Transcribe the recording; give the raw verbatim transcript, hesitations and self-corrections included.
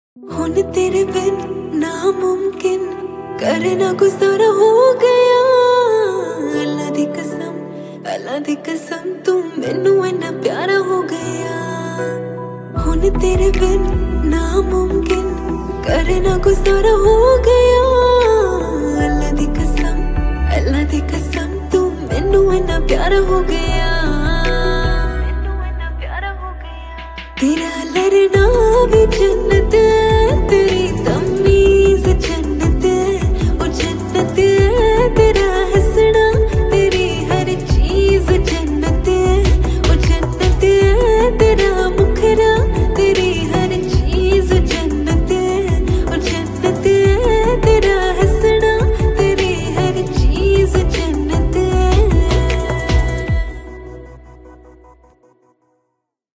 हुन तेरे बिन नामुमकिन करना गुजारा हो गया। अल्लाह दी कसम, अल्लाह दी कसम तू मैनू इन्ना प्यारा हो गया। हुन तेरे बिन नामुमकिन करना गुजारा हो गया। अल्लाह दी कसम, अल्लाह दी कसम तू मैनू इन्ना प्यारा हो गया। तेरा लड़ना भी जन्नत